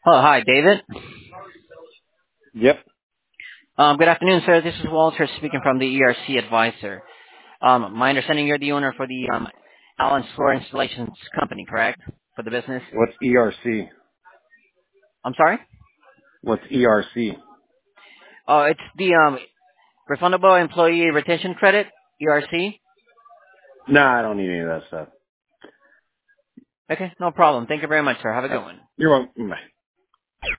Hello, hi, David. Yep. Good afternoon, sir. This is Walter speaking from the ERC Advisor. My understanding you're the owner for the Allen Floor Installations Company, correct? For the business? What's ERC? I'm sorry? What's ERC? It's the Refundable Employee Retention Credit, ERC. Nah, I don't need any of that stuff. Okay, no problem. Thank you very much, sir. Have a Uh, good one. You're welcome. Bye.